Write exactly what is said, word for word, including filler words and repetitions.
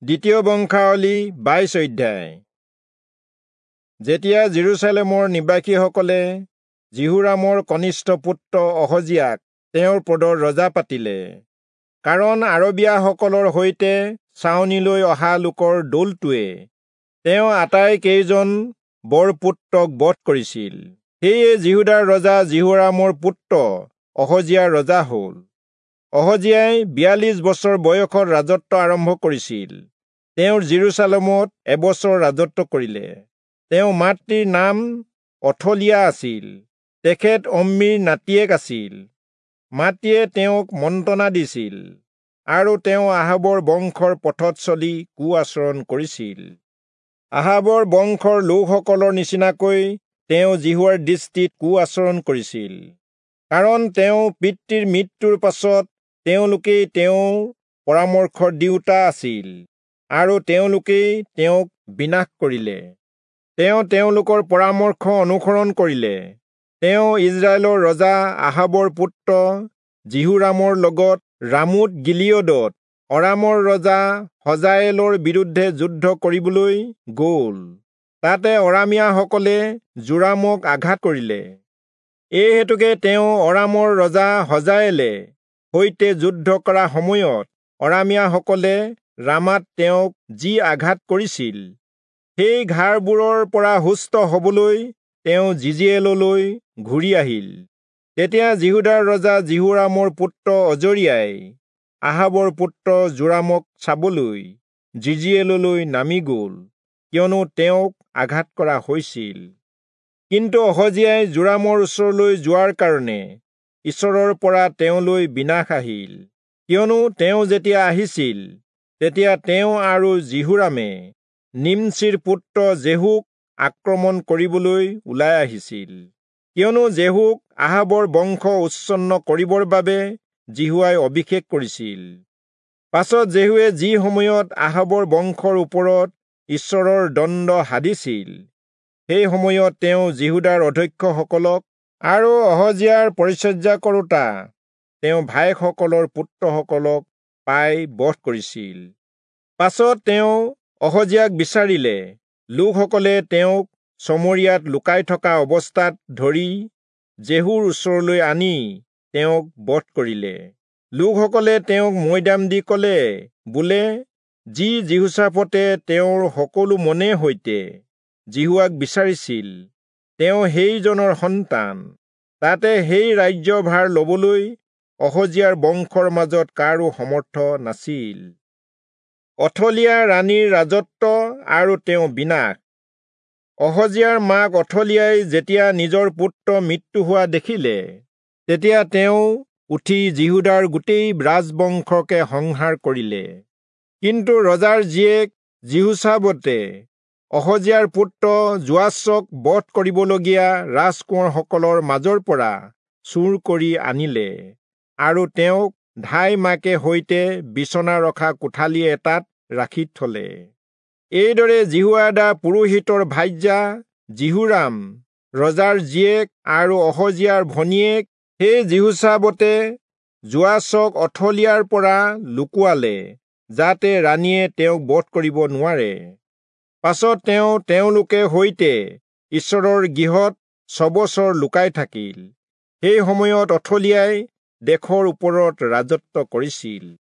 দ্বিতীয় বংশাৱলী বাইশ অধ্যায়। যেতিয়া জেৰুজালেমৰ নিবাসীসকলে জিহুৰামৰ কনিষ্ঠ পুত্ৰ অহজিয়াক তেওঁৰ পদৰ ৰজা পাতিলে, কাৰণ আৰবীয়াসকলৰ সৈতে ছাউনিলৈ অহা লোকৰ দলটোৱে তেওঁ আটাইকেইজন বৰপুত্ৰক বধ কৰিছিল, সেয়ে জিহুদাৰ ৰজা জিহুৰামৰ পুত্ৰ অহজিয়া ৰজা হ'ল। অহজিয়াই বিয়াল্লিছ বছৰ বয়সত ৰাজত্ব আৰম্ভ কৰিছিল। তেওঁ জেৰুজালেমত এবছৰ ৰাজত্ব কৰিলে। তেওঁ মাতৃৰ নাম অথলিয়া আছিল। তেখেত অম্মিৰ নাতিয়েক আছিল। মাতৃয়ে তেওঁক মন্ত্ৰণা দিছিল আৰু তেওঁ আহাবৰ বংশৰ পথত চলি কু আচৰণ কৰিছিল। আহাবৰ বংশৰ লোকসকলৰ নিচিনাকৈ তেওঁ জিহুৱাৰ দৃষ্টিত কু আচৰণ কৰিছিল, কাৰণ তেওঁ পিতৃৰ মৃত্যুৰ পাছত তেওঁলোকেই তেওঁৰ পৰামৰ্শৰ দিওঁতা আছিল আৰু তেওঁলোকেই তেওঁক বিনাশ কৰিলে। তেওঁ তেওঁলোকৰ পৰামৰ্শ অনুসৰণ কৰিলে। তেওঁ ইজৰাইলৰ ৰজা আহাবৰ পুত্ৰ জিহুৰামৰ লগত ৰামোত গিলিয়দত অৰামৰ ৰজা হজায়েলৰ বিৰুদ্ধে যুদ্ধ কৰিবলৈ গ'ল। তাতে অৰামীয়াসকলে যোৰামক আঘাত কৰিলে। এই হেতুকে তেওঁ অৰামৰ ৰজা হজায়েলে সৈতে যুদ্ধ কৰা সময়ত অৰামীয়াসকলে ৰামাত তেওঁক যি আঘাত কৰিছিল, সেই ঘাৰবোৰৰ পৰা সুস্থ হ'বলৈ তেওঁ জিজিয়েললৈ ঘূৰি আহিল। তেতিয়া জিহুদাৰ ৰজা জিহুৰামৰ পুত্ৰ অজৰিয়াই আহাবৰ পুত্ৰ যোৰামক চাবলৈ জিজিয়েললৈ নামি গ'ল, কিয়নো তেওঁক আঘাত কৰা হৈছিল। কিন্তু অহজিয়াই যোৰামৰ ওচৰলৈ যোৱাৰ কাৰণে ঈশ্বৰৰ পৰা তেওঁলৈ বিনাশ আহিল, কিয়নো তেওঁ যেতিয়া আহিছিল, তেতিয়া তেওঁ আৰু জিহুৰামে নিমচিৰ পুত্ৰ জেহুক আক্ৰমণ কৰিবলৈ ওলাই আহিছিল, কিয়নো জেহুক আহাবৰ বংশ উচ্ছন্ন কৰিবৰ বাবে জিহুৱাই অভিষেক কৰিছিল। পাছত জেহুৱে যি সময়ত আহাবৰ বংশৰ ওপৰত ঈশ্বৰৰ দণ্ড সাধিছিল, সেই সময়ত তেওঁ জিহুদাৰ অধ্যক্ষসকলক আৰু অহজিয়াৰ পৰিচৰ্যা কৰোতা তেওঁ ভায়েকসকলৰ পুত্ৰসকলক পাই বধ কৰিছিল। পাছত তেওঁ অহজিয়াক বিচাৰিলে। লোকসকলে তেওঁক চমৰীয়াত লুকাই থকা অৱস্থাত ধৰি জেহুৰ ওচৰলৈ আনি তেওঁক বধ কৰিলে। লোকসকলে তেওঁক মৈদাম দি ক'লে বোলে, যি জিহোশ্বাফতে তেওঁৰ সকলো মনে সৈতে জিহুৱাক বিচাৰিছিল, তেওঁ সেইজনৰ সন্তান। তাতে সেই ৰাজ্যভাৰ ল'বলৈ অহজিয়াৰ বংশৰ মাজত কাৰো সমৰ্থ নাছিল। অথলিয়া ৰাণীৰ ৰাজত্ব আৰু তেওঁ বিনাশ। অহজিয়াৰ মাক অথলিয়াই যেতিয়া নিজৰ পুত্ৰ মৃত্যু হোৱা দেখিলে, তেতিয়া তেওঁ উঠি জিহুদাৰ গোটেই ৰাজবংশকে সংহাৰ কৰিলে। কিন্তু ৰজাৰ জীয়েক জিহুশ্বাফতে অহজিয়াৰ পুত্ৰ যোৱাছক বধ কৰিবলগীয়া ৰাজকোঁৱৰসকলৰ মাজৰ পৰা চুৰ কৰি আনিলে আৰু তেওঁক ধাই মাকে সৈতে বিচনা ৰখা কোঠালি এটাত ৰাখি থলে। এইদৰে জিহুৱাদা পুৰোহিতৰ ভাৰ্যা জিহুৰাম, ৰজাৰ জীয়েক আৰু অহজিয়াৰ ভনীয়েক সেই জিহুশ্বাফতে যোৱাছক অথলিয়াৰ পৰা লুকুৱালে, যাতে ৰাণীয়ে তেওঁক বধ কৰিব নোৱাৰে। পাছত তেওঁ তেওঁলোকে সৈতে ঈশ্বৰৰ গৃহত ছবছৰ লুকাই থাকিল। সেই সময়ত অথলিয়াই দেশৰ ওপৰত ৰাজত্ব কৰিছিল।